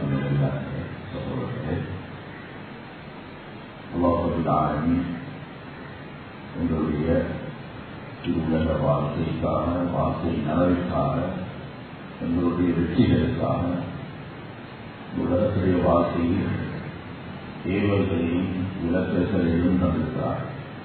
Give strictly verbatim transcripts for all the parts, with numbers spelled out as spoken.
உங்களுடைய உலக வாழ்க்கைக்காக வாழ்க்கை நலனுக்காக எங்களுடைய வெற்றிகளுக்காக உலகத்துடைய வாழ்க்கையில் ஏவல்களையும் விளக்கங்களையும் தந்திருக்கிறார்,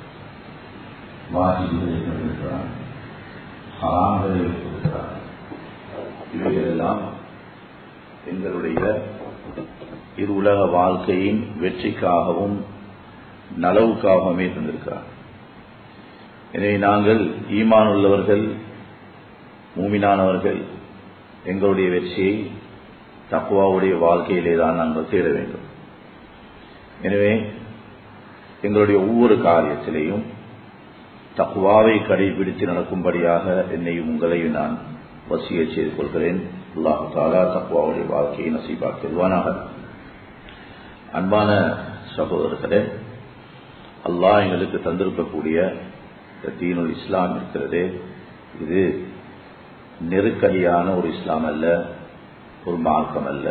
வாசிகளை தந்திருக்கிறார், ஹராம்களை இருக்கிறார். இவைகளெல்லாம் எங்களுடைய இரு உலக வாழ்க்கையின் வெற்றிக்காகவும் நலவுக்காகவுமே தந்திருக்கிறார். எனவே நாங்கள் ஈமான் உள்ளவர்கள், மூமினானவர்கள், எங்களுடைய வெற்றியை தக்வாவுடைய வாழ்க்கையிலே தான் நாங்கள் தேட வேண்டும். எனவே எங்களுடைய ஒவ்வொரு காரியத்திலேயும் தக்வாவை கடைபிடித்து நடக்கும்படியாக என்னையும் உங்களையும் நான் வசிய செய்து கொள்கிறேன். அல்லாஹ் தஆலா தக்வாவுடைய வாழ்க்கையை நசீபாக்குவானாக. அன்பான சகோதரர்களே, அல்லாஹ் எங்களுக்கு தந்திருக்கக்கூடிய தீனுல் இஸ்லாம் இருக்கிறதே, இது நெருக்கடியான ஒரு இஸ்லாம் அல்ல, ஒரு மார்க்கம் அல்ல.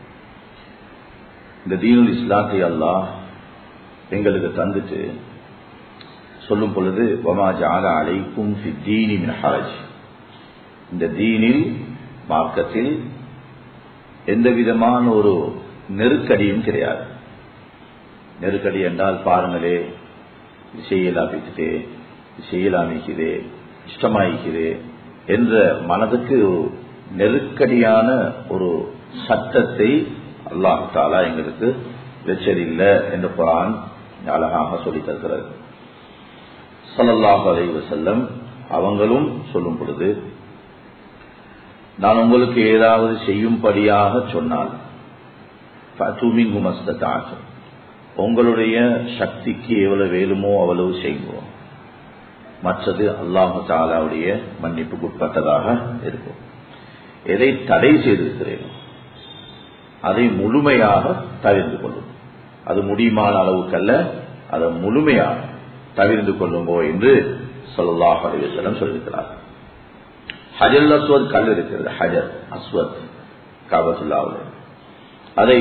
இந்த தீனுல் இஸ்லாத்தை அல்லாஹ் எங்களுக்கு தந்துட்டு சொல்லும் பொழுது வமா ஜஅல அலைக்கும் ஃபித்தீனி மின் ஹரஜ், இந்த தீனில் மார்க்கத்தில் எந்த விதமான ஒரு நெருக்கடியும் கிடையாது. நெருக்கடி என்றால் பாருங்களே, செய்யலாபிக்குதே செய்யலாமிக்குதே இஷ்டமாயிக்குதே என்ற மனதுக்கு நெருக்கடியான ஒரு சட்டத்தை அல்லாஹ் தஆலா எங்களுக்கு வெச்சதில்லை என்று குர்ஆன் அழகாக சொல்லித் தருகிறது. ஸல்லல்லாஹு அலைஹி வஸல்லம் அவங்களும் சொல்லும் பொழுது, நான் உங்களுக்கு ஏதாவது செய்யும்படியாக சொன்னால் ஃபஅதுமின்ஹு மஸ்ததஅதும், உங்களுடைய சக்திக்கு எவ்வளவு வேலுமோ அவ்வளவு செய்வோம், மற்றது அல்லாஹ் தஆலாவுடைய மன்னிப்புக்கு உட்பட்டதாக இருக்கும். எதை தடை செய்திருக்கிறேனோ அதை முழுமையாக தவிர்த்து கொள்ளும். அது முடியுமான அளவுக்கல்ல, அதை முழுமையாக தவிர்த்து கொள்ளுங்கோ என்று ஸல்லல்லாஹு அலைஹி வஸல்லம் சொல்லியிருக்கிறார். ஹஜர் அஸ்வத் கல் இருக்கிறது, ஹஜர் அஸ்வத் காபத்துல்லாஹ்வுல, அதை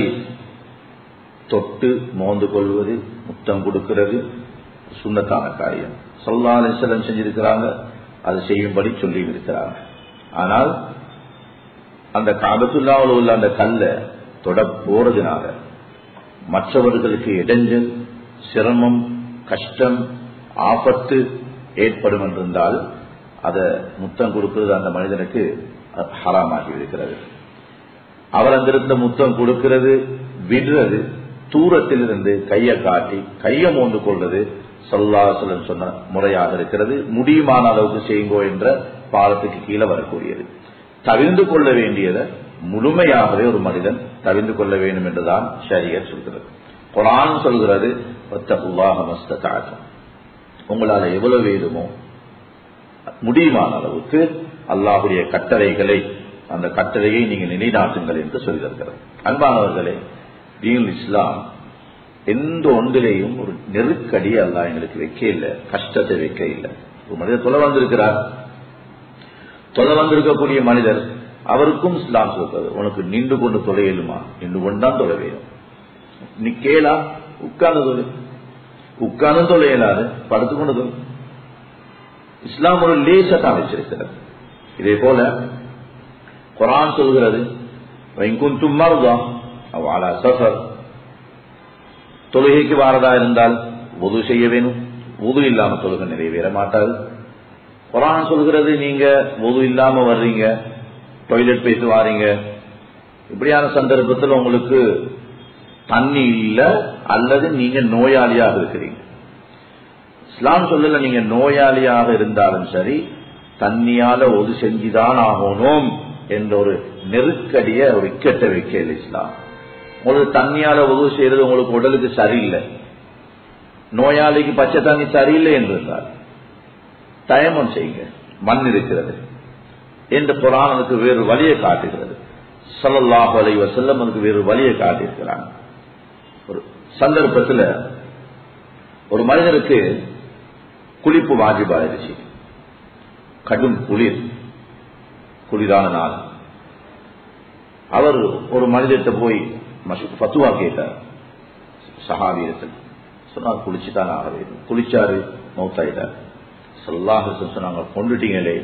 தொட்டு மோந்து கொள்வது, முத்தம் கொடுக்கிறது சுன்னத்தான காரியம். ஸல்லல்லாஹு அலைஹி வஸல்லம் செஞ்சிருக்கிறாங்க, அதை செய்யும்படி சொல்லி இருக்கிறாங்க. ஆனால் அந்த காபத்துல்லாஹ்வுல உள்ள அந்த கல்லை தொட போறதுனால மற்றவர்களுக்கு இடைஞ்சல், சிரமம், கஷ்டம், ஆபத்து ஏற்படும் என்றிருந்தால் அதை முத்தம் கொடுக்கிறது அந்த மனிதனுக்கு ஹராமாகி இருக்கிறது. அவர் அங்கிருந்த முத்தம் கொடுக்கிறது, விடுறது, தூரத்தில் இருந்து கையை காட்டி கையை மோந்து கொள்வது ஸல்லல்லாஹு அலைஹி வஸல்லம் சொன்ன முறையாக இருக்கிறது. முடியுமான அளவுக்கு செய்யுங்கோ என்ற பாலத்துக்கு கீழே வரக்கூடியது. தவிர்ந்து கொள்ள வேண்டியதை முழுமையாகவே ஒரு மனிதன் தவிர்ந்து கொள்ள வேண்டும் என்றுதான் ஷரியத் சொல்கிறது. குர்ஆன் சொல்கிறது, வத்தகுல்லாஹ மஸ்ததஅதும், உங்களால் எவ்வளவு வேண்டுமோ முடியுமான அளவுக்கு அல்லாஹ்வுடைய கட்டளைகளை, அந்த கட்டளையை நீங்க நிலைநாட்டுங்கள் என்று சொல்கிறது. அன்பானவர்களே, தீனுல் இஸ்லாம் எந்த ஒன்றிலேயும் ஒரு நெருக்கடி அல்லாஹ் எங்களுக்கு வைக்க இல்லை, கஷ்டத்தை வைக்க இல்லை. ஒரு மனிதர் தொலை வந்திருக்கிறார், தொலை வந்திருக்கக்கூடிய மனிதர், அவருக்கும் இஸ்லாம் சொல்றது, உனக்கு நின்று கொண்டு தொலையலுமா, நின்று கொண்டுதான் தொலை வேணும். நீ கேளா, உட்கார்ந்து தொலை, உட்கார்ந்து தொலையலாது, படுத்துக்கொண்டு தொலை. இஸ்லாம் ஒரு லேசத்தான் வச்சிருக்கிறது. இதே போல குர்ஆன் சொல்கிறது, வைகுந்தும் மர்தா அவ் அலா சஃபர், தொழுகைக்கு வாரதா இருந்தால் வுது செய்ய வேணும், வுது இல்லாம தொழுகை நிறைவேற மாட்டாது. குர்ஆன் சொல்கிறது, நீங்க வுது இல்லாம வர்றீங்க, டாய்லெட் போயிட்டு வாரீங்க, இப்படியான சந்தர்ப்பத்தில் உங்களுக்கு தண்ணி இல்ல அல்லது நீங்க நோயாளியாக இருக்கிறீங்க. இஸ்லாம் சொல்லல நீங்க நோயாளியாக இருந்தாலும் சரி தண்ணியால ஒது செஞ்சுதான் ஆகணும் என்ற ஒரு நெருக்கடிய ஒரு இக்கட்டை வைக்கல இஸ்லாம். உங்களுக்கு தண்ணியால ஒது செய்யறது உங்களுக்கு உடலுக்கு சரியில்லை, நோயாளிக்கு பச்சை தண்ணி சரியில்லை என்றால் தயமம் செய்யுங்க, மண் இருக்கிறது என்று குர்ஆன் அதுக்கு வேறு வழியை காட்டுகிறது. ஸல்லல்லாஹு அலைஹி வஸல்லம் அதுக்கு வேறு வழியை காட்டியிருக்கிறாங்க. ஒரு சந்தர்ப்பத்தில் ஒரு மனிதனுக்கு குளிப்பு வாஜிபாயிருச்சு, கடும் குளிர், குளிரான நாள். அவர் ஒரு மனிதத்தை போய் ஃபத்வா கேட்டார் சஹாபியத்தில். சொன்னார் குளிச்சுதான் ஆக வேண்டும். குளிச்சாரு, மௌத்தாயிட்டார். ஸல்லல்லாஹு அலைஹி வஸல்லம் சொன்னாங்க, கொண்டுட்டீங்களே,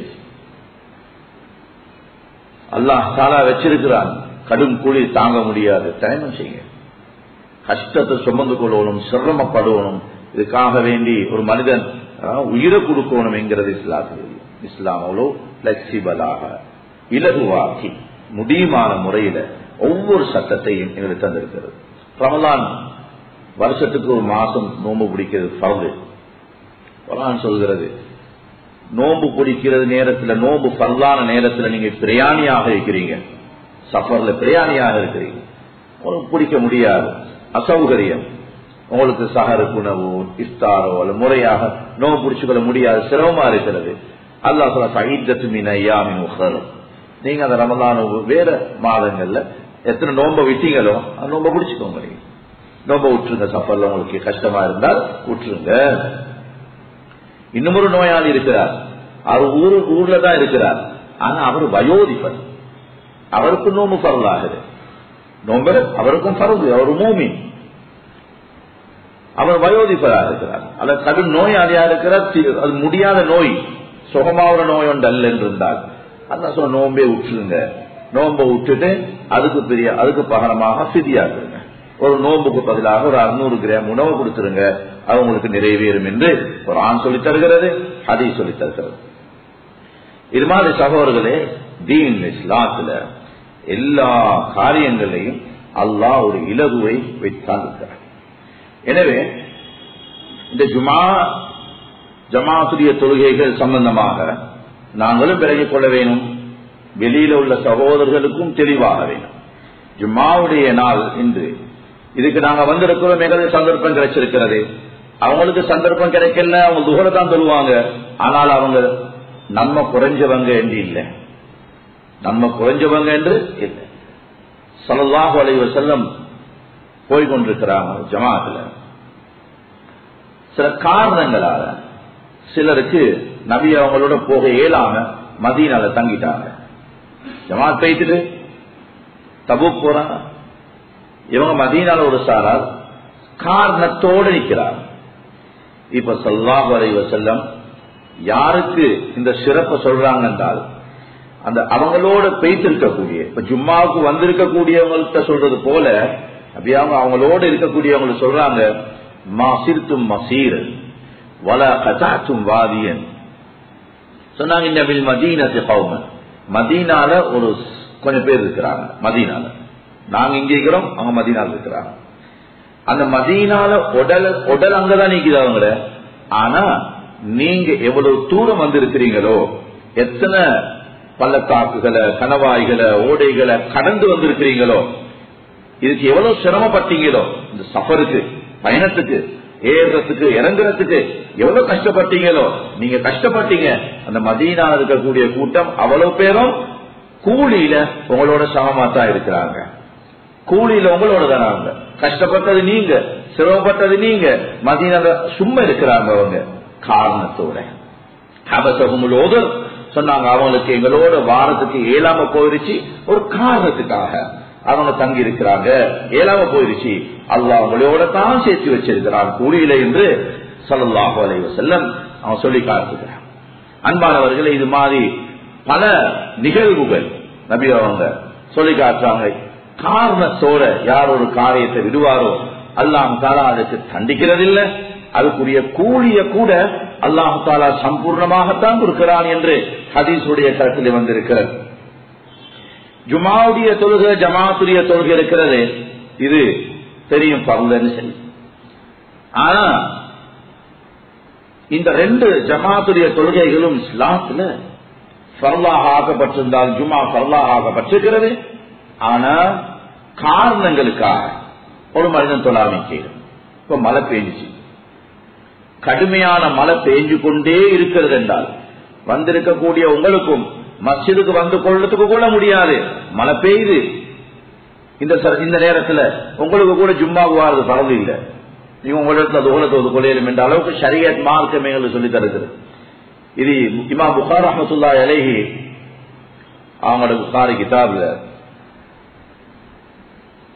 அல்லாஹ் தஆலா வச்சிருக்கிறான், கடும் கூலி தாங்க முடியாது, தயமம் செய்யுங்க, கஷ்டத்தை சுமந்து கொள்ளணும், சிரமப்படணும், இதுக்காக வேண்டி ஒரு மனிதன் உயிரை கொடுக்கணும் என்கிறது இஸ்லாத்தில். இஸ்லாம் அவ்வளோ பிளெக்சிபிளாக இலகுவாக்கி முடியுமான முறையில ஒவ்வொரு சட்டத்தையும் எங்களுக்கு தந்திருக்கிறது. ரமலான் வருஷத்துக்கு ஒரு மாசம் நோன்பு பிடிக்கிறது ஃபர்து. குர்ஆன் சொல்கிறது, நோன்பு பிடிக்கிறது நேரத்தில், நோன்பு ஃபர்லான நேரத்தில் நீங்க பிரயாணியாக இருக்கிறீங்க, சஃபர்ல பிரயாணியாக இருக்கிறீங்க, உங்களுக்கு பிடிக்க முடியாது, அசௌகரியம், உங்களுக்கு சஹருக்கு உணவோ இஃப்தாரோ அல்ல முறையாக நோன்பு பிடிச்சுக்கொள்ள முடியாது, சிரமமா இருக்கிறது. அல்லாஹ் சொல்ல சஹீதத்து மின் அய்யாமின் உஹர், நீங்க அந்த ரமலான் வேற மாதங்கள்ல எத்தனை நோன்பை விட்டீங்களோ அந்த நோன்பை பிடிச்சுக்கோங்க. நீங்க நோன்பை விட்டுருங்க, சஃபர்ல உங்களுக்கு கஷ்டமா இருந்தால் விட்டுருங்க. இன்னும் ஒரு நோயாளி இருக்கிறார், அவர் ஊரு ஊர்ல தான் இருக்கிறார், ஆனா அவர் வயோதிபர், அவருக்கு நோம்பு பரவலாகுது, நோம்பு அவருக்கும் பரவுது, அவர் மூமின், அவர் வயோதிபராக இருக்கிறார், அல்ல கடும் நோயாளியா இருக்கிறார், அது முடியாத நோய், சுகமாகிற நோய் ஒன்று அல்ல என்றிருந்தால் அதான் சொல்ல நோம்பே விட்டுருங்க. நோம்பை விட்டுட்டு அதுக்கு பெரிய அதுக்கு பகரமாக ஃபிதியாக்குங்க, ஒரு நோம்புக்கு பதிலாக ஒரு அறுநூறு கிராம் உணவு கொடுத்துருங்க, அது உங்களுக்கு நிறைவேறும் என்று குர்ஆன் சொல்லித் தருகிறது, ஹதீஸ் சொல்லித் தருகிறது. இது மாதிரி சகோதரர்களே, தீன் இஸ்லாத்துல எல்லா காரியங்களையும் அல்லாஹ் ஒரு இலகுவை வைத்தான் இருக்கிறார். எனவே இந்த ஜுமா ஜமாத்துடைய தொழுகைகள் சம்பந்தமாக நாங்களும் விலகிக் கொள்ள வேணும், வெளியில உள்ள சகோதரர்களுக்கும் தெளிவாக வேணும். ஜும்மாவுடைய நாள் இன்று, இதுக்கு நாங்க வந்திருக்கிறோம், எங்களுக்கு சந்தர்ப்பம் கிடைச்சிருக்கிறது, அவங்களுக்கு சந்தர்ப்பம் கிடைக்கல, அவங்க துஹரை தான் சொல்லுவாங்க, ஆனால் அவங்க நம்ம குறைஞ்சவங்க என்று இல்லை, நம்ம குறைஞ்சவங்க என்று இல்லை. ஸல்லல்லாஹு அலைஹி வஸல்லம் போய்கொண்டிருக்கிறாங்க ஜமாத்துல, சில காரணங்களால சிலருக்கு நபி அவங்களோட போக இயலாம மதீனால தங்கிட்டாங்க. ஜமாத் போயிட்டு தபூக் போறாங்க, இவங்க மதீனால ஒரு சாரார் காரணத்தோடு நிற்கிறார். இப்ப ஸல்லல்லாஹு அலைஹி வஸல்லம் யாருக்கு இந்த சிறப்பை சொல்றாங்க என்றால், அந்த அவங்களோட பெய்திருக்கக்கூடிய, இப்ப ஜும்மாவுக்கு வந்திருக்கக்கூடியவங்கள்ட்ட சொல்றது போல அப்படியே அவங்க அவங்களோட இருக்கக்கூடியவங்க சொல்றாங்க, மாசிர்தும் மசீர் வலா கதாத்தும் வாதியன் சொன்னாங்க. இந்த மதீனத்து கௌமன், மதீனால ஒரு கொஞ்சம் பேர் இருக்கிறாங்க, மதீனால நாங்க இங்க இருக்கிறோம், அவங்க மதீனால இருக்கிறாங்க. அந்த மதீனால உடல் உடல் அங்கதான் நிக்குது அவங்கள, ஆனா நீங்க எவ்வளவு தூரம் வந்திருக்கிறீங்களோ, எத்தனை பள்ளத்தாக்குகளை கணவாய்களை ஓடைகளை கடந்து வந்திருக்கிறீங்களோ, இதுக்கு எவ்வளவு சிரமப்பட்டீங்களோ, இந்த சஃபருக்கு பயணத்துக்கு ஏறதுக்கு இறங்குறதுக்கு எவ்வளவு கஷ்டப்பட்டீங்களோ, நீங்க கஷ்டப்பட்டீங்க. அந்த மதீனால இருக்கக்கூடிய கூட்டம் அவ்வளவு பேரும் கூலியில உங்களோட சமமாத்தான் இருக்கிறாங்க, கூலியில உங்களோட தானே, கஷ்டப்பட்டது நீங்க, சிரமப்பட்டது நீங்க, மதீனால சும்மா இருக்கிறாங்க அவங்க காரணத்தோட. ஹபஸஹுமுல் சொன்னாங்க, அவங்களுக்கு எங்களோட வாரத்துக்கு ஏழாம போயிருச்சு, ஒரு காரணத்துக்காக அவங்க தங்கி இருக்கிறாங்க, ஏழாம போயிருச்சு, அல்லாஹ் அவங்களோட தான் சேர்த்து வச்சிருக்கிறான் கூலியில என்று ஸல்லல்லாஹு அலைஹி வஸல்லம் அவன் சொல்லி காட்டுகிறான். அன்பானவர்களே, இது மாதிரி பல நிகழ்வுகள் நபி அவங்க சொல்லி காட்டுறாங்க. காரணத்தோட யார் ஒரு காரியத்தை விடுவாரோ அல்லாஹ் தஆலா அதுக்கு தண்டிக்கிறதில்லை, அதுக்குரிய கூலிய கூட அல்லாஹ் தஆலா சம்பூர்ணமாகத்தான் கொடுக்கிறான் என்று ஹதீஸுடைய கருத்தில் வந்திருக்கிறது. ஜுமாவுடைய தொழுகை ஜமாத்துடைய தொழுகை இருக்கிறது, இது தெரியும் பரவலன்னு சரி. ஆனா இந்த ரெண்டு ஜமாத்துடைய தொழுகைகளும் இஸ்லாத்துல ஃபர்லாக ஆக்கப்பட்டிருந்தால், ஜுமா ஃபர்லாக ஆக்கப்பட்டிருக்கிறது, ஆனா காரணங்களுக்காக ஒரு மனிதன் தொழாமைக்கிறது. இப்ப மழை பெய்ஞ்சிச்சு, கடுமையான மழை பெய்ஞ்சு கொண்டே இருக்கிறது என்றால், வந்திருக்கக்கூடிய உங்களுக்கும் மஸ்ஜிதுக்கு வந்து கொள்றதுக்கு கூட முடியாது, மழை பெய்யுது, இந்த இந்த நேரத்தில் உங்களுக்கு கூட ஜும்மாவுக்கு வாரது பரவு இல்லை, நீங்க உங்களிடத்துல தோலத்தோது கொள்ளையிலும் என்ற அளவுக்கு ஷரியத் மார்க்கம் சொல்லி தருகிறது. இது இமாம் புகாரி ரஹ்மத்துல்லாஹி அலைஹி அவங்களோட புகாரி கிதாப்ல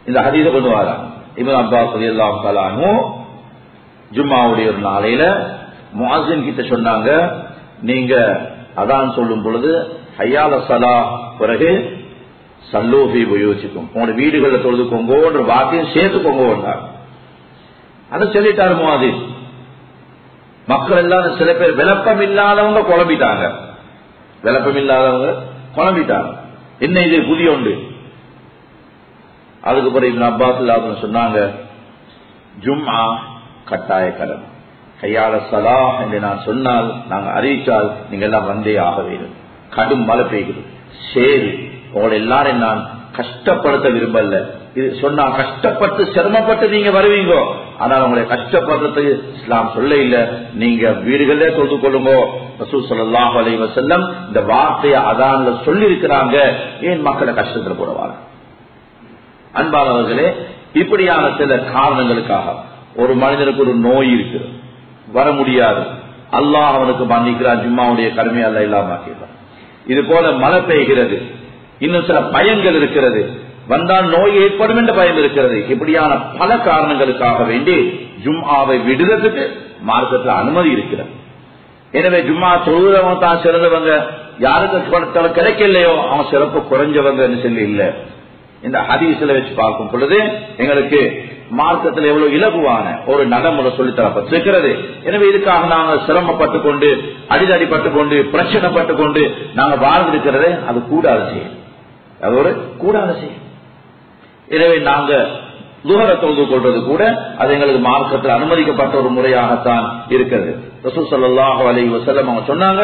இந்த ஹதீஸை கொண்டு வராங்க. இப்னு அப்பாஸ் ரலியல்லாஹு தஆலா அன்ஹு ஜும்மாவுடைய ஒரு நாளையில முஅஸ்ஸின் கிட்ட சொன்னாங்க, நீங்க அதான் சொல்லும் பொழுது ஹய்யால ஸலா பிறகு சல்லூ ஃபீ புயூத்திக்கும், உங்களோட வீடுகளில் தொழுதுக்கோங்கன்ற வார்த்தையும் சேர்த்துக்கோங்க. அதை சொல்லிட்டாரு முஅஸ்ஸின். மக்கள் எல்லாம் சில பேர் விளப்பம் இல்லாதவங்க குழம்பிட்டாங்க, விளப்பம் இல்லாதவங்க குழம்பிட்டாங்க. என்ன இது புதிய ஒன்று? அதுக்கு பிறகு இப்னு அப்பாஸ் சொன்னாங்க, ஜும்ஆ கட்டாய கடமை. ஹய்யால ஸலா என்று நான் சொன்னால், நாங்க அறிவித்தால் நீங்க எல்லாம் வந்தே ஆக வேண்டும். கடும் மழை பெய்கிறது, சேரு, உங்களை எல்லாரும் நான் கஷ்டப்படுத்த விரும்பல. இது சொன்னா கஷ்டப்பட்டு சிரமப்பட்டு நீங்க வருவீங்க, ஆனால் உங்களை கஷ்டப்படுறதுக்கு இஸ்லாம் சொல்ல இல்ல. நீங்க வீடுகளே தொழுது கொள்ளுங்க. ரசூல் ஸல்லல்லாஹு அலைஹி வஸல்லம் இந்த வார்த்தையை அதான்ல சொல்லி இருக்கிறாங்க. ஏன் மக்களை கஷ்டத்துல போடுவாங்க? அன்பானவர்களே, இப்படியான சில காரணங்களுக்காக ஒரு மனிதனுக்கு ஒரு நோய் இருக்கிறது, வர முடியாது, அல்லாஹ் அவனுக்கு மன்னிக்கிறான், ஜும்மாவுடைய கடமை அல்ல இல்லாம ஆக்கிறான். இது போல மழை பெய்கிறது, இன்னும் சில பயங்கள் இருக்கிறது, வந்தால் நோய் ஏற்படும் என்ற பயம் இருக்கிறது. இப்படியான பல காரணங்களுக்காக வேண்டி ஜும்ஆவை விடுறதுக்கு மார்க்கத்தில் அனுமதி இருக்கிறது. எனவே ஜும்ஆ தொழுகிறவங்க தான் சிறந்தவங்க, யாருக்கு கிடைக்கலையோ அவன் சிறப்பு குறைஞ்சவங்க சொல்லி இல்லை. இந்த ஹதீஸ்ல வச்சு பார்க்கும் பொழுது எங்களுக்கு மார்க்கத்தில் எவ்வளவு இலகுவான ஒரு நடைமுறை சொல்லித்தரப்பட்டிருக்கிறது. எனவே இதுக்காக நாங்கள் சிரமப்பட்டு கொண்டு அடிதடிப்பட்டு கொண்டு பிரச்சனைப்பட்டு கொண்டு நாங்கள் வாழ்ந்திருக்கிறதே அது கூடாத செய்யும், அது ஒரு கூடாத செய்யும். எனவே நாங்க துஹர தொழுது கொள்வது கூட அது எங்களுக்கு மார்க்கத்தில் அனுமதிக்கப்பட்ட ஒரு முறையாகத்தான் இருக்கிறது. ரசூல் ஸல்லல்லாஹு அலைஹி வஸல்லம் அவங்க சொன்னாங்க,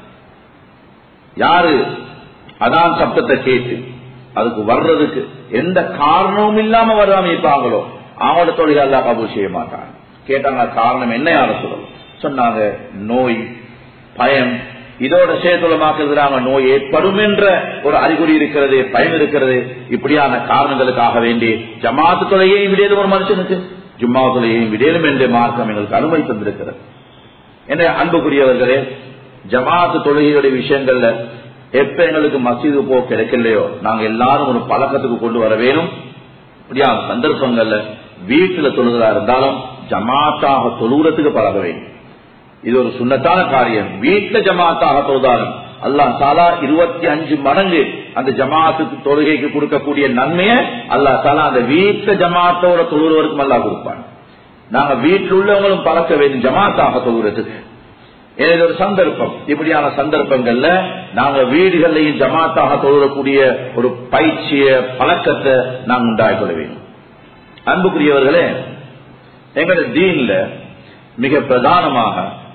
யாரு அதான் சப்தத்தை கேட்டு அதுக்கு வர்றதுக்கு எந்த காரணமும் இல்லாம வராம இருப்பாங்களோ அவங்களோட தொழில் அல்லாஹ் கபூல் செய்ய மாட்டாங்க. கேட்டாங்க காரணம் என்ன, யார சொல்லணும்? சொன்னாங்க நோய், பயம். இதோட சேர்த்துள்ளமாக்குறாங்க நோய் ஏற்படும் என்ற ஒரு அறிகுறி இருக்கிறது, பயம் இருக்கிறது. இப்படியான காரணங்களுக்காக வேண்டி ஜமாத்து தொலையையும் விடையிலும் ஒரு மனுஷனுக்கு ஜும்மா தொலையையும் விடையிலும் என்ற மார்க்கம் எங்களுக்கு அனுமதி தந்திருக்கிறது. என்ன அன்புக்குரியவர்களே, ஜமாத்து தொழுகையுடைய விஷயங்கள்ல எப்ப எங்களுக்கு மசீது போ கிடைக்கலையோ நாங்க எல்லாரும் ஒரு பழக்கத்துக்கு கொண்டு வர வேணும். இப்படியான சந்தர்ப்பங்கள்ல வீட்டுல தொழுகிறதா இருந்தாலும் ஜமாத்தாக தொழுகிறதுக்கு பழக வேண்டும். இது ஒரு சுன்னத்தான காரியம். வீட்டுல ஜமாத்தாக தொழுதாலும் அல்லாஹ் தாலா இருபத்தி அஞ்சு மடங்கு அந்த ஜமாத்துக்கு தொழுகைக்கு கொடுக்கக்கூடிய நன்மையை அல்லாஹ் தாலா அந்த வீட்டுல ஜமாத்தோட தொழுகிறவருக்கும் அல்லாஹ் கொடுப்பாங்க. நாங்க வீட்டில் உள்ளவங்களும் பழக்க வேண்டும் ஜமாத்தாக தொழுகிறதுக்கு. எனவே ஒரு சந்தர்ப்பம், இப்படியான சந்தர்ப்பங்கள்ல நாங்க வீடுகளையும் ஜமாத்தாக தொழுகக்கூடிய ஒரு பயிற்சிய பழக்கத்தை நாங்கள் உண்டாக்கிக் கொள்ள வேண்டும். அன்புக்குரியவர்களே, எங்களுடைய தீன்ல மிக பிரதானமாக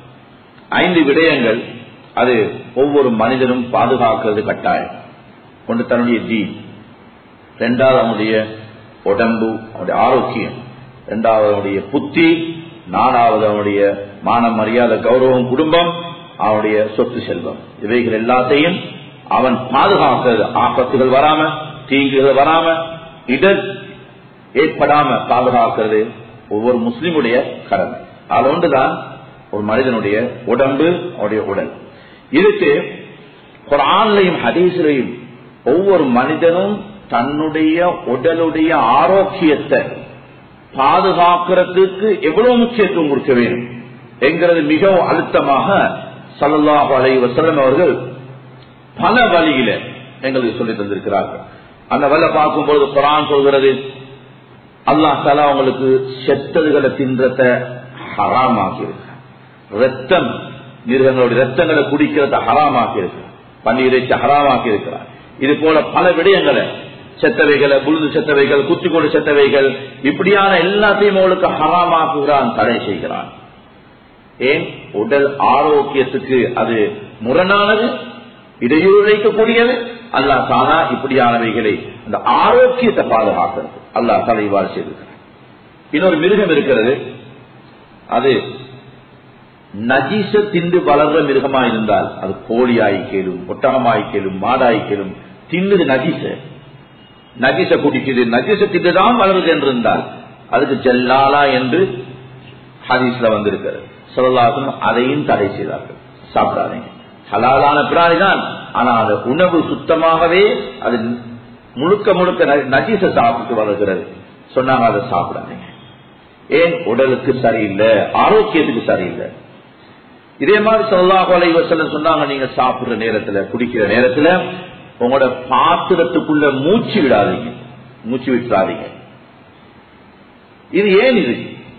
ஐந்து விடயங்கள் அது ஒவ்வொரு மனிதனும் பாதுகாக்கிறது கட்டாயம். ஒன்று தன்னுடைய தீன், இரண்டாவது அவனுடைய உடம்பு, அவனுடைய ஆரோக்கியம், இரண்டாவது அவனுடைய புத்தி, நாலாவது அவனுடைய மான மரியாதை கௌரவம், குடும்பம், அவனுடைய சொத்து செல்வம். இவைகள் எல்லாத்தையும் அவன் பாதுகாக்கிறது. ஆபத்துகள் வராம, தீங்குகள் வராம, இடர் ஏற்படாம பாதுகாக்கிறது ஒவ்வொரு முஸ்லிமுடைய கடமை. அது ஒன்றுதான் ஒரு மனிதனுடைய உடம்பு, அவனுடைய உடல். இதுக்கு குர்ஆன்லயும் ஹதீஸ்லயும் ஒவ்வொரு மனிதனும் தன்னுடைய உடலுடைய ஆரோக்கியத்தை பாதுகாக்கிறதுக்கு எவ்வளவு முக்கியத்துவம் கொடுக்க வேண்டும் என்கிறது மிகவும் அழுத்தமாக ஸல்லல்லாஹு அலைஹி வஸல்லம் அவர்கள் பல வழியில எங்களுக்கு சொல்லி தந்திருக்கிறார்கள். அந்த வழியை பார்க்கும்போது குர்ஆன் சொல்கிறது, அல்லாஹ் தஆலா உங்களுக்கு செத்ததுகளை தின்றத ஹராமாக்கி இருக்கிறார். ரத்தம், மிருகங்களுடைய ரத்தங்களை குடிக்கிறத ஹராமாக்கி இருக்கிறார். பன்னீரை ஹராமாக்கி இருக்கிறார். இது போல பல விடயங்களை, செத்தவைகளை, புழுது செத்தவைகள், குத்திக்கொண்டு செத்தவைகள், இப்படியான எல்லாத்தையும் அவளுக்கு ஹராமாக்குகிறான், தடை செய்கிறான். ஏன்? உடல் ஆரோக்கியத்துக்கு அது முரணானது, இடையூறு வைக்கக்கூடியது. அல்லாஹ் தானா இப்படியானவைகளை அந்த ஆரோக்கியத்தை பாதுகாக்கிறது அல்லாஹ் தாலா இவ்வாறு செய்திருக்கிறார். இன்னொரு மிருகம் இருக்கிறது, அது நஜீச திண்டு வளர்ற மிருகமா இருந்தால் அது கோழியாய்க்கேலும், ஒட்டகமாய்க்கேலும், மாடாய்க்கேலும் தின்னுது நஜீச, நஜீச குடிக்குது, நஜீச திண்டுதான் வளருது என்று இருந்தால் அதுக்கு ஜல்லாலா என்று ஹதீஸ்ல வந்திருக்கிறது. ஸல்லல்லாஹு அலைஹி வஸல்லம் அதையும் தடை செய்தார்கள், சாப்பிடாதீங்க. ஹலாலான பிராணி தான், ஆனா அந்த உணவு சுத்தமாகவே அது முழுக்க முழுக்க நஜீச சாப்பிட்டு வருகிறது. சொன்னாங்க அதை சாப்பிடாதீங்க. ஏன்? உடலுக்கு சரியில்லை, ஆரோக்கியத்துக்கு சரியில்லை. இதே மாதிரி ஸல்லல்லாஹு அலைஹி வஸல்லம் சொன்னாங்க, நீங்க சாப்பிடுற நேரத்துல குடிக்கிற நேரத்துல உங்களோட பாத்திரத்துக்குள்ள மூச்சு விடாதீங்க, மூச்சு விட்டுறாதீங்க. இது ஏன்? இது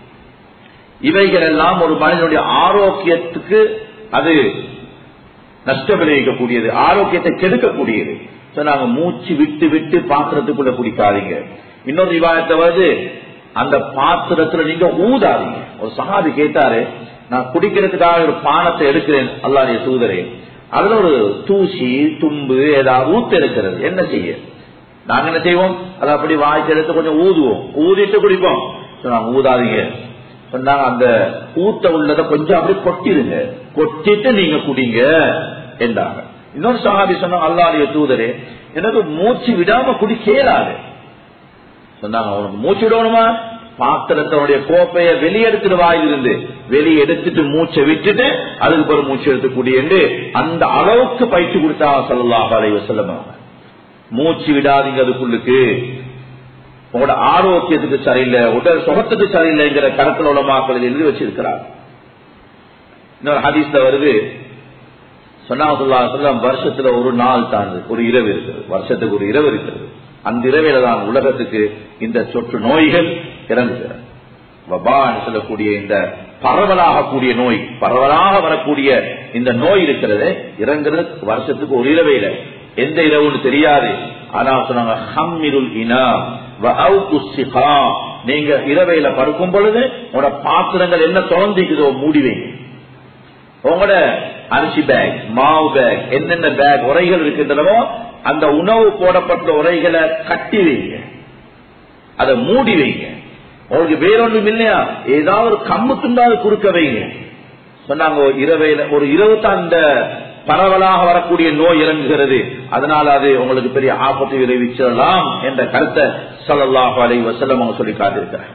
இவைகள் எல்லாம் ஒரு மனிதனுடைய ஆரோக்கியத்துக்கு அது நஷ்டம் விளைவிக்கக்கூடியது, ஆரோக்கியத்தை கெடுக்கக்கூடியது. நாங்க மூச்சு விட்டு விட்டு பாத்திரத்துக்குள்ள குடிக்காதீங்க. இன்னொரு ரிவாயத்தை வருது, அந்த பாத்திரத்துல நீங்க ஊதாதீங்க. ஒரு சஹாபி கேட்டாரு, நான் குடிக்கிறதுக்காக ஒரு பானத்தை எடுக்கிறேன் அல்லாஹ்வுடைய தூதரே, அதுல ஒரு தூசி தும்பு ஏதாவது ஊத்து இருக்கிறது, என்ன செய்ய? நாங்க என்ன செய்வோம்? அதை அப்படி வாய்ச்சி எடுத்து கொஞ்சம் ஊதுவோம், ஊதிட்டு குடிப்போம். சொன்னாங்க ஊதாதீங்க. சொன்னாங்க அந்த ஊத்த உள்ளதை கொஞ்சம் அப்படி கொட்டிடுங்க, கொட்டிட்டு நீங்க குடிங்க என்றாங்க. இன்னொரு சஹாபி சொன்னாங்க, அல்லாஹ்வுடைய தூதரே, எனக்கு மூச்சு விடாம குடிக்கலாது. சொன்னாங்க, அவனுக்கு மூச்சு விடணுமா? பாத்திரத்தனுடைய கோப்பைய வெளியெடுத்துட்டு வாயிலிருந்து வெளியே எடுத்துட்டு மூச்சை விட்டுட்டு அதுக்கு பிறகு மூச்சு எடுத்துக்கூடிய என்று அந்த அளவுக்கு பயிற்சி கொடுத்தாங்க ஸல்லல்லாஹு அலைஹி வஸல்லம். மூச்சு விடாதீங்க அதுக்குள்ளுக்கு, உங்களோட ஆரோக்கியத்துக்கு சரியில்லை, உடல் சுகத்துக்கு சரியில்லைங்கிற கருத்துல உலமாக்கள் எழுதி வச்சிருக்கிறார். இன்னொரு ஹதீஸ்ல வருது, சொன்னாங்க ஸல்லல்லாஹு அலைஹி வஸல்லம், வருஷத்துல ஒரு நாள் தான் ஒரு இரவு இருக்குது, வருஷத்துக்கு ஒரு இரவு இருக்கிறது. அந்த இரவில தான் உலகத்துக்கு இந்த சொற்று நோய்கள் இறங்குகிறது. வபான்னு சொல்லக்கூடிய இந்த பரவலாக கூடிய நோய், பரவலாக வரக்கூடிய இந்த நோய் இருக்கிறது, இறங்குறது வருஷத்துக்கு ஒரு இரவையில. எந்த இரவுன்னு தெரியாது. ஆனா சொன்னாங்க, ஹம்மிருல் இனா வஅவுது ஸிகா, நீங்க இரவையில படுக்கும் பொழுது உங்களோட பாத்திரங்கள் என்ன தொலைஞ்சிக்குதோ மூடி வைங்க. உங்களோட அரிசி பேக், மாவு பேக், என்னென்ன பேக் உரைகள் இருக்கின்றனவோ அந்த உணவு போடப்பட்ட உரைகளை கட்டி வைங்க, அதை மூடி வைங்க. உங்களுக்கு வேறொன்றும் இல்லையா, ஏதாவது ஒரு கம்மு துண்டாவது குறுக்க வைங்க. சொன்னாங்க, இரவையில ஒரு இரவு தான் இந்த பரவலாக வரக்கூடிய நோய் இறங்குகிறது, அதனால அது உங்களுக்கு பெரிய ஆபத்தை விளைவிச்சிடலாம் என்ற கருத்தை ஸல்லல்லாஹு அலைஹி வஸல்லம் அவங்க சொல்லி காட்டியிருக்கிறார்.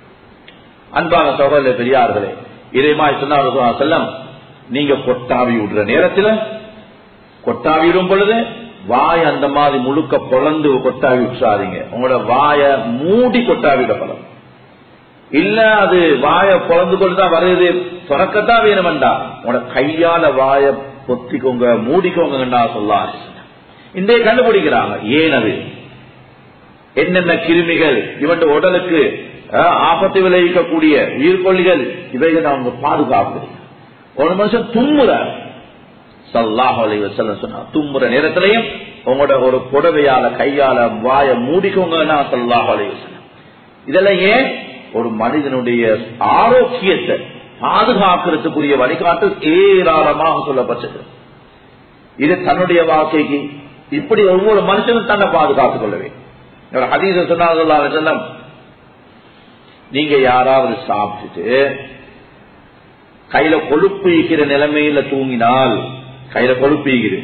அன்பான சகோதர பெரியார்களே, இறைமாய் சொன்னார் செல்லம், நீங்க கொட்டாவி விடுற நேரத்தில், கொட்டாவி விடும் பொழுது வாய் அந்த மாதிரி முழுக்க பொழந்து கொட்டாவி விட்டுறாதீங்க. உங்களோட வாய மூடி கொட்டாவி விடப்படும். இல்ல அது வாய பொழந்து கொண்டுதான் வருது, துறக்கத்தான் வேணும்டா உங்களோட கையால வாய பொத்திக்கோங்க, மூடிக்கோங்க சொல்லலாம். இன்றைய கண்டுபிடிக்கிறாங்க. ஏன்? அது என்னென்ன கிருமிகள் இவன் உடலுக்கு ஆபத்தை விளைவிக்கக்கூடிய உயிர்கொல்லிகள் இவைகள் அவங்க பாதுகாப்பு. ஒரு மனுஷன் தும்முறார், ஸல்லல்லாஹு அலைஹி வஸல்லம் சொன்னார், தும்முற நேரத்திலையும் உங்களோட ஒரு புடவையால கையால வாய மூடிக்கோங்க ஸல்லல்லாஹு அலைஹி வஸல்லம். இதெல்லாம் ஏன்? ஒரு மனிதனுடைய ஆரோக்கியத்தை பாதுகாக்கிறதுக்குரிய வழிகாட்டல் ஏராளமாக சொல்லப்பட்டது. இது தன்னுடைய வாழ்க்கைக்கு இப்படி ஒவ்வொரு மனுஷனும் தன்னை பாதுகாத்துக் கொள்ளவே. ஹதீஸ சொன்னார், நீங்க யாராவது சாப்பிட்டுட்டு கையில கொழுப்பு ஈக்கிற நிலைமையில தூங்கினால், கையில கொழுப்பு ஈக்குது,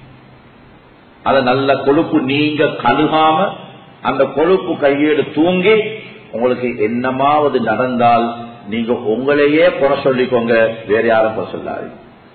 அத நல்ல கொழுப்பு நீங்க கழுகாம அந்த கொழுப்பு கையேடு தூங்கி உங்களுக்கு என்னமாவது நடந்தால் நீங்க உங்களையே குறை சொல்லிக்கோங்க, வேற யாரும் குறை சொல்லாது.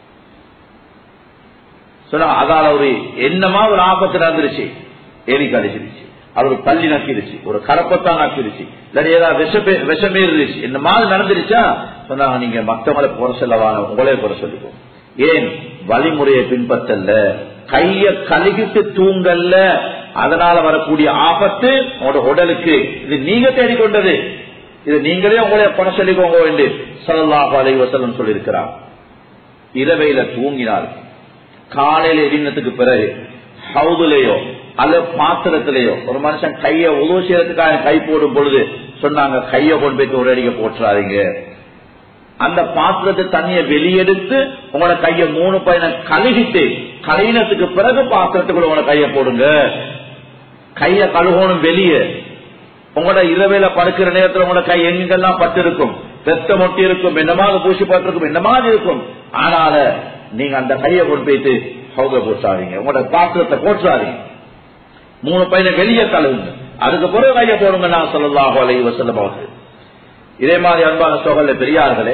சொன்னா அதால ஒரு என்னமா ஒரு ஆபத்து நடந்துருச்சு, ஏறி கழிச்சிருச்சு, அது ஒரு பள்ளி நக்கிருச்சு, ஒரு கரப்பத்தான் நக்கிருச்சு, இல்லாட்டி ஏதாவது விஷமே இருந்துச்சு, இந்த மாதிரி நடந்துருச்சா சொன்னாங்க, நீங்க மற்றவங்களை குறை சொல்லவான உங்களே குறை சொல்லிக்கோ. ஏன்? வழிமுறையை பின்பற்றல, கைய கழுகிட்டு தூங்கல்ல, அதனால வரக்கூடிய ஆபத்து உங்களோட உடலுக்கு இது நீங்க தேடிக்கொண்டது, இது நீங்களே உங்களே குறை சொல்லிக்கோங்க என்று ஸல்லல்லாஹு அலைஹி வஸல்லம் சொல்லியிருக்கிறார். இரவையில தூங்கினார், காலையில எரினத்துக்கு பிறகு ஹவுதுலையோ அல்ல பாத்திரத்திலேயோ ஒரு மனுஷன் கைய உதவு செய்யறதுக்காக கை போடும் பொழுது சொன்னாங்க, கைய கொண்டு போயிட்டு ஒரு அடிக்க போட்டுறாதீங்க. அந்த பாத்திரத்தை தண்ணியை வெளியெடுத்து உங்களோட கைய மூணு பையனை கழுகிட்டு கழுகினத்துக்கு பிறகு பாத்திரத்துக்குள்ள உங்களோட கைய போடுங்க. கைய கழுகணும் வெளியே. உங்களோட இரவையில படுக்கிற நேரத்தில் உங்களோட கை எங்கெல்லாம் பட்டு இருக்கும், வெத்த மொட்டி இருக்கும், என்னமாக பூசி பட்டிருக்கும், என்னமாக இருக்கும். ஆனால நீங்க அந்த கையை கொண்டு போயிட்டு ஹவுத போட்டாதீங்க, உங்களோட பாத்திரத்தை போட்டாதீங்க. மூணு பையனை வெளியே கழுவுங்க, அதுக்கு பிறகு கைய போடுங்க நான் ஸல்லல்லாஹு அலைஹி வஸல்லம் அவர்கள். இதே மாதிரி அன்பான சகோதர பெரியார்களே,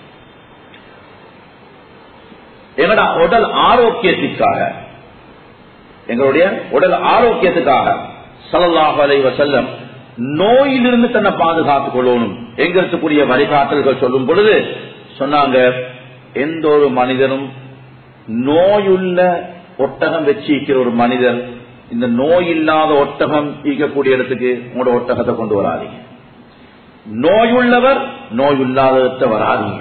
எங்களோட உடல் ஆரோக்கியத்திற்காக எங்களுடைய உடல் ஆரோக்கியத்துக்காக ஸல்லல்லாஹு அலைஹி வஸல்லம் நோயிலிருந்து தன்னை பாதுகாத்துக் கொள்ளணும் எங்களுக்குரிய வழிகாட்டல்கள் சொல்லும் பொழுது சொன்னாங்க, எந்த ஒரு மனிதனும் நோயுள்ள ஒட்டகம் வச்சிருக்கிற ஒரு மனிதர் இந்த நோய் இல்லாத ஒட்டகம் ஈக்கக்கூடிய இடத்துக்கு உங்களோட ஒட்டகத்தை கொண்டு வராதீங்க. நோயுள்ளவர் நோய் இல்லாத வராதீங்க,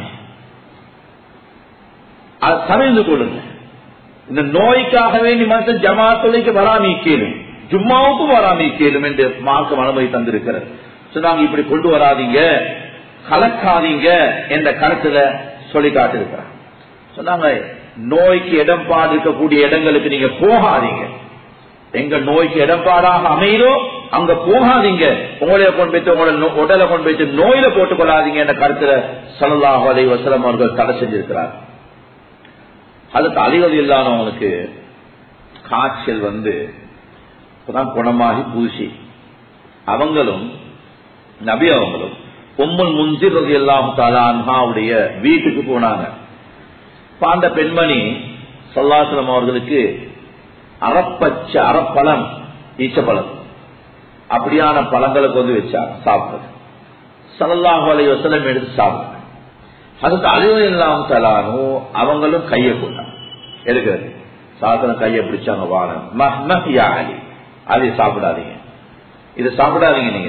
அது தவிர்த்து கொள்ளுங்க. இந்த நோய்க்காகவே நீ மனுஷன் ஜமாத்துலைக்கு வராமி கேளும், ஜும்மாவுக்கும் வராமி கேளும் என்று மார்க்கம் அனுமதி தந்திருக்கிறது. சொன்னாங்க இப்படி கொண்டு வராதீங்க, கலக்காதீங்க என்ற கருத்துல சொல்லி காட்டிருக்கிறாங்க. சொன்னாங்க நோய்க்கு இடம்பாடு இருக்கக்கூடிய இடங்களுக்கு நீங்க போகாதீங்க, எங்க நோய்க்கு இடம்பாடாக அமைதோ அங்க போகாதீங்க, உங்களைய கொண்டு போயிட்டு உங்களோட உடலை கொண்டு போயிட்டு நோயில போட்டுக் கொள்ளாதீங்க என்ற கருத்துல ஸல்லல்லாஹு அலைஹி வஸல்லம் அவர்கள் தடை செஞ்சிருக்கிறார். அதுக்கு அலிவலி இல்லாதவங்களுக்கு காய்ச்சல் வந்து குணமாகி பூசி அவங்களும் நபி அவங்களும் உம்முல் முன்சிர் ரலியல்லாஹு தஆலா அன்ஹாவுடைய வீட்டுக்கு போனாங்க. அந்த பெண்மணி ஸல்லல்லாஹு அலைஹி வஸல்லம் அவர்களுக்கு அரப்பச்ச அரப்பழம் ஈச்சப்பழம் அப்படியான பழங்களை கொண்டு வச்சாங்க சாப்பிடுறது. ஸல்லல்லாஹு அலைஹி வஸல்லம் எடுத்து சாப்பிட்டாங்க. அதுக்கு அலிவலில்லாஹு தஆலா அவங்களும் கையை போட்டாங்க எடுக்கிறது. சாதன கையை பிடிச்சாங்க, வானம் மஹ்மஹ் யா அலி, அதை சாப்பிடாதீங்க, இதை சாப்பிடாதீங்க நீங்க.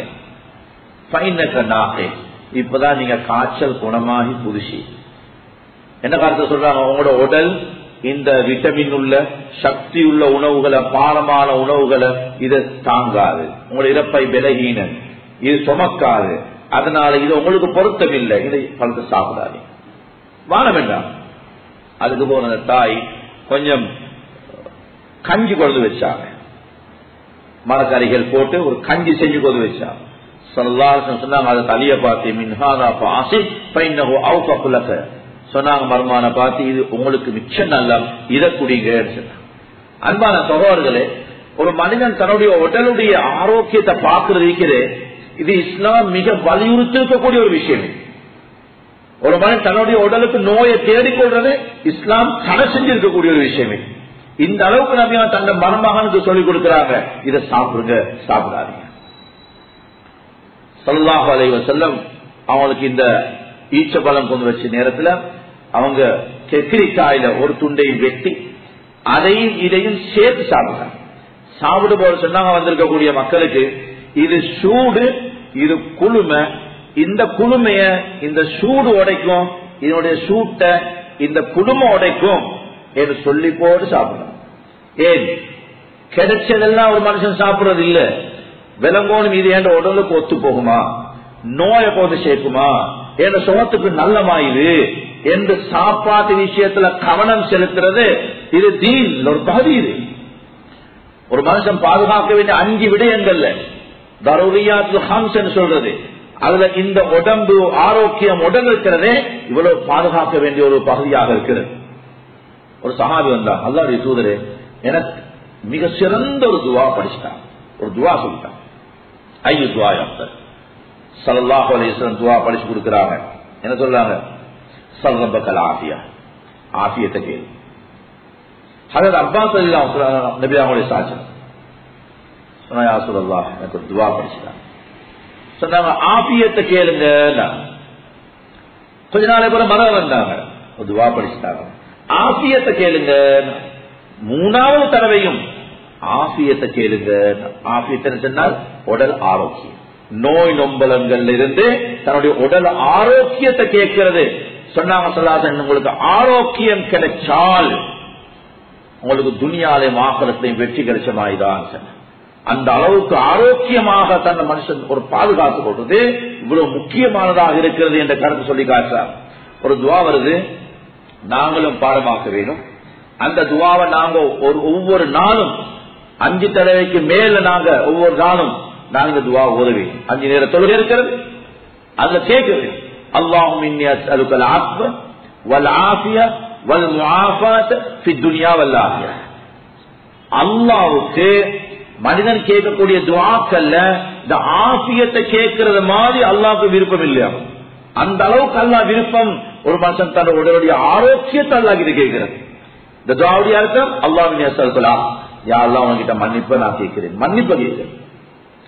இப்பதான் நீங்க காய்ச்சல் குணமாகி புதுசி என்ன காரணத்தை சொல்றாங்க, உங்களோட உடல் இந்த விட்டமின் உள்ள சக்தி உள்ள உணவுகளை பாரமான உணவுகளை இதை தாங்காது, உங்களோட இறப்பை விலகின இது சுமக்காது, அதனால இது உங்களுக்கு பொருத்தம் இல்லை, இதை பழத்தை சாப்பிடாது வானம் வேண்டாம். அதுக்கு போன தாய் கொஞ்சம் கஞ்சி கொண்டு வச்சாங்க, மரக்கறிகள் போட்டு ஒரு கஞ்சி செஞ்சு கொண்டு வச்சாங்க. சொன்னாங்க அதை தலைய பார்த்து மின்ஹாதா பாசி பைன்னஹு அவ்ஃபகுலக சொன்னாங்க, மர்மான பார்த்து இது உங்களுக்கு மிச்சம் நல்ல இதை குடிங்க. அன்பான சகோதரர்களே, ஒரு மனிதன் தன்னுடைய உடலுடைய ஆரோக்கியத்தை பார்க்கிறது இருக்கிறது, இது இஸ்லாம் மிக வலியுறுத்தி இருக்கக்கூடிய ஒரு விஷயம். ஒரு மனிதன் தன்னுடைய உடலுக்கு நோயை தேடிக்கொள்றது இஸ்லாம் தடை செஞ்சிருக்கக்கூடிய ஒரு விஷயமே. இந்த அளவுக்கு நபியா தன்னை மருமகனுக்கு சொல்லிக் கொடுக்கிறாங்க, இதை சாப்பிடுங்க சாப்பிடாதீங்க. ஸல்லல்லாஹு அலைஹி வஸல்லம் அவங்களுக்கு இந்த ஈச்சப்பழம் கொண்டு வச்ச நேரத்துல அவங்க கெக்கிரிக்காயில ஒரு துண்டையும் வெட்டி அதையும் இதையும் சேர்த்து சாப்பிட்டாங்க. சாப்பிடு போல சொன்னாங்க வந்திருக்கக்கூடிய மக்களுக்கு, இது சூடு, இது குளுமை, இந்த குளுமைய இந்த சூடு உடைக்கும், இதனுடைய சூட்டை இந்த குளுமை உடைக்கும் என்று சொல்லி போட்டு சாப்பிடணும். ஏன் கிடைச்சதெல்லாம் ஒரு மனுஷன் சாப்பிடுறது இல்ல, விலங்கோனும் இது என்ற உடலுக்கு ஒத்து போகுமா, நோயை போட்டு சேர்க்குமா, என்ற சுகத்துக்கு நல்லமா இது என்று சாப்பாட்டு விஷயத்துல கவனம் செலுத்துறது இது தீன் ஒரு பகுதி. இது ஒரு மனுஷன் பாதுகாக்க வேண்டிய அஞ்சு விடயங்கள்ல தரூரியாத்து ஹம்ஸ் என்று சொல்றது, அதுல இந்த உடம்பு ஆரோக்கியம் உடல் இருக்கிறதே இவ்வளவு பாதுகாக்க வேண்டிய ஒரு பகுதியாக இருக்கிறது. ஒரு சஹாபி வந்தா, அல்லாஹ்வுடைய தூதரே எனக்கு மிக சிறந்த ஒரு துவா படிச்சுட்டான், ஒரு துவா சொல்லிட்டான். ஐயோ துவா யாப்தர் ஸல்லல்லாஹு அலைஹி வஸல்லம் துவா படிச்சு கொடுக்கிறாங்க. என்ன சொல்றாங்க, ஸல்லல்லாஹு ஆஃபியா, ஆஃபியத்தை கேளு. ஹஜ்ரத் அப்பாஸ் ரலியல்லாஹு அன்ஹு நபி அவங்களுடைய சாட்சி சொன்னா, யா ரசூலல்லாஹ் எனக்கு ஒரு துவா படிச்சுட்டாங்க. சொன்னாங்க ஆஃபியத்தை கேளுங்க. கொஞ்ச நாளை கூட மரம் வந்தாங்க, ஒரு துவா படிச்சுட்டாங்க, ஆஃபியத்தை கேளுங்க. மூணாவது தடவையும் ஆஃபியத்தை கேளுங்க. ஆஃபியத்தை சொன்னால் உடல் ஆரோக்கியம், நோய் நொம்பலங்கள் இருந்து தன்னுடைய உடல் ஆரோக்கியத்தை கேட்கிறது. சொன்னாங்க சொல்லாத உங்களுக்கு ஆரோக்கியம் கிடைச்சால் உங்களுக்கு துனியாலையும் ஆகிரத்தையும் வெற்றி கிடைச்ச மாதிரிதான். அந்த அளவுக்கு ஆரோக்கியமாக தன்னை மனுஷன் ஒரு பாதுகாத்துக் கொள்வது இவ்வளவு முக்கியமானதாக இருக்கிறது என்ற கருத்து சொல்லி காட்டுறார். ஒரு துவா வருது, நாங்களும் பாடமாக்க வேணும். அந்த துவாவை நாங்க ஒரு ஒவ்வொரு நாளும் அஞ்சு தடவைக்கு மேல நாங்க ஒவ்வொரு நாளும் நாங்க துவா ஓதுவே. அஞ்சு நேர தொழுகை இருக்கிறது, அதுல கேட்குது, அல்லாஹும் இன்னி அஸ்அலுகல் ஆஃப வல் ஆஃபிய வல் முஆஃபாத் ஃபி துன்யா வல் ஆஃபியா. அல்லாஹ்வுக்கு மனிதன் கேட்கக்கூடிய துஆக்கல்ல இந்த ஆஃபியத்தை கேட்கறது மாதிரி அல்லாஹ்வுக்கு விருப்பம் இல்லையா? அந்த அளவுக்கு அல்லாஹ் விருப்பம் ஒரு மனுஷன் தன் உடலுடைய ஆரோக்கியத்தை அல்லாஹ் கிட்ட கேட்கிறது. இந்த துஆவுடைய அர்த்தம் அல்லாஹ் இன்னி அஸ்அலுகல் ஆஃப், யா அல்லாஹ் உன்கிட்ட மன்னிப்பை நான் கேட்கிறேன், மன்னிப்பை கேட்கிறேன்.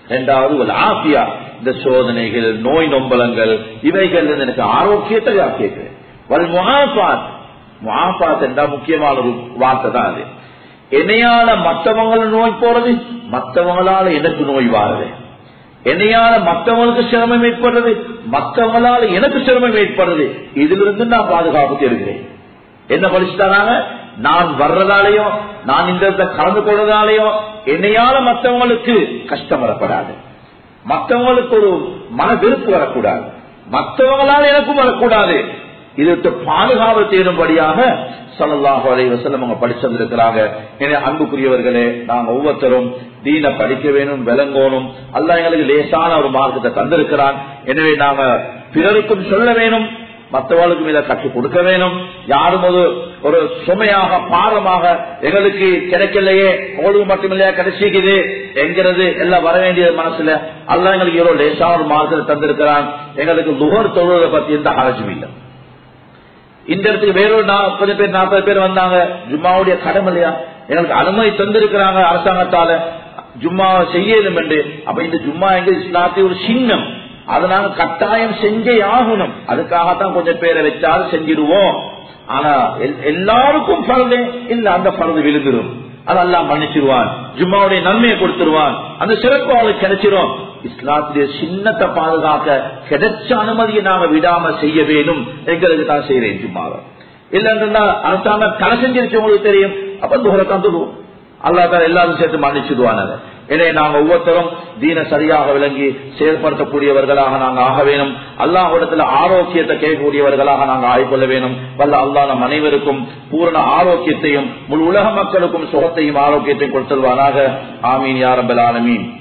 இரண்டாவது ஆஃபியா, இந்த சோதனைகள் நோய் நொம்பலங்கள் இவைகள் எனக்கு ஆரோக்கியத்தை கேட்கிறேன். வல் முஆஃபாத், முஆஃபாத் என்றா முக்கியமான ஒரு வார்த்தை தான் அது. என்னையால மற்றவங்கள நோய் போறது, மற்றவங்களால எனக்கு நோய் வாருது. என்னையால மற்றவங்களுக்கு சிரமம் ஏற்படுறது, மற்றவங்களால எனக்கு சிரமம் ஏற்படுறது. இதிலிருந்து நான் பாதுகாப்பு தேடுகிறேன். என்ன படிச்சுட்டாங்க, நான் வர்றதாலேயோ நான் இந்த கலந்து கொள்றதாலேயோ என்னையால மற்றவங்களுக்கு கஷ்டம் வரக்கூடாது, மற்றவங்களுக்கு ஒரு மன வெறுப்பு வரக்கூடாது, மற்றவங்களால எனக்கும் வரக்கூடாது. இதற்கு பாதுகாப்பு தேடும்படியாக ஸல்லல்லாஹு அலைஹி வஸல்லம் அவங்க படிச்சிருக்கிறாங்க. எனவே அன்புக்குரியவர்களே, நாங்க ஒவ்வொருத்தரும் தீன படிக்க வேணும், விளங்கணும். அல்லாஹ் எங்களுக்கு லேசான ஒரு மார்க்கத்தை தந்திருக்கிறான். எனவே நாங்க பிறருக்கும் சொல்ல வேணும், மற்றவர்களுக்கும் இதை கற்றுக் கொடுக்க வேணும். யாரும் ஒரு ஒரு சுமையாக பாரமாக எங்களுக்கு கிடைக்கலையே, உங்களுக்கு மட்டுமில்லையா கிடைச்சிக்குது என்கிறது எல்லாம் வர வேண்டிய மனசுல அல்லாஹ் எங்களுக்கு எவ்வளவு லேசான ஒரு மார்க்கத்தை தந்திருக்கிறான். எங்களுக்கு லுஹர் தொழுவதை பத்தி எந்த ஹரஜும் இல்லை. இந்த இடத்துக்கு வேறொரு நாற்பது பேர் நாற்பது பேர் வந்தாங்க, ஜும்மாவுடைய கடமை இல்லையா, எங்களுக்கு அனுமதி தந்திருக்கிறாங்க அரசாங்கத்தால ஜும்மாவை செய்யலும் என்று. அப்ப இந்த ஜும்மா எங்க இஸ்லாத்திய ஒரு சின்னம், அதை நாங்க கட்டாயம் செஞ்சே ஆகணும். அதுக்காகத்தான் கொஞ்சம் பேரை வச்சாலும் செஞ்சிடுவோம். ஆனா எல்லாருக்கும் பரதே இல்ல, அந்த பரது விழுந்துரும், அதெல்லாம் மன்னிச்சிருவான், ஜும்மாவுடைய நன்மையை கொடுத்துருவான், அந்த சிறப்பு அவளுக்கு கிடைச்சிரும். இஸ்லாத்துடைய சின்னத்தை பாதுகாக்க கிடைச்ச அனுமதியை நாங்க விடாம செய்ய வேணும். எங்களுக்கு தான் செய்யறேன் ஜும்மாவை இல்லைன்னா அரசாங்கம் தலை செஞ்சிருச்சு உங்களுக்கு தெரியும். அப்ப துகரத்தான் சொல்லுவோம், அல்லாஹ் தான் எல்லாரும் சேர்த்து மன்னிச்சுடுவாங்க. எனவே நாங்க ஒவ்வொருத்தரும் தீன சரியாக விளங்கி செயல்படுத்தக்கூடியவர்களாக நாங்க ஆக வேணும். அல்லாஹ்விடத்துல ஆரோக்கியத்தை கேட்கக்கூடியவர்களாக நாங்க ஆகிக்கொள்ள வேணும். வல்ல அல்லாஹ் நம் அனைவருக்கும் பூரண ஆரோக்கியத்தையும் முழு உலக மக்களுக்கும் சுகத்தையும் ஆரோக்கியத்தையும் கொடுத்துள்வானாக. ஆமீன் யா ரப்பல் ஆலமீன்.